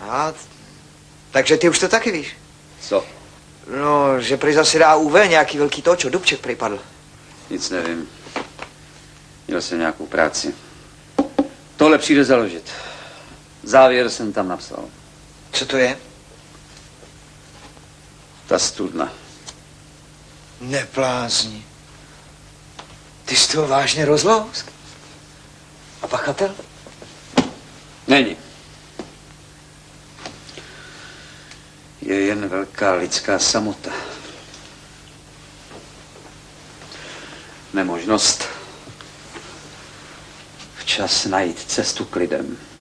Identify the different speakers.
Speaker 1: A, takže ty už to taky víš?
Speaker 2: Co?
Speaker 1: No, že prý zase dá UV nějaký velký točo, Dubček prý padl.
Speaker 2: Nic nevím. Měl jsem nějakou práci. Tohle přijde založit. Závěr jsem tam napsal.
Speaker 1: Co to je?
Speaker 2: Ta studna.
Speaker 1: Neplázni. Ty jsi toho vážně rozlousk? A pachatel?
Speaker 2: Není. Je jen velká lidská samota. Nemožnost včas najít cestu k lidem.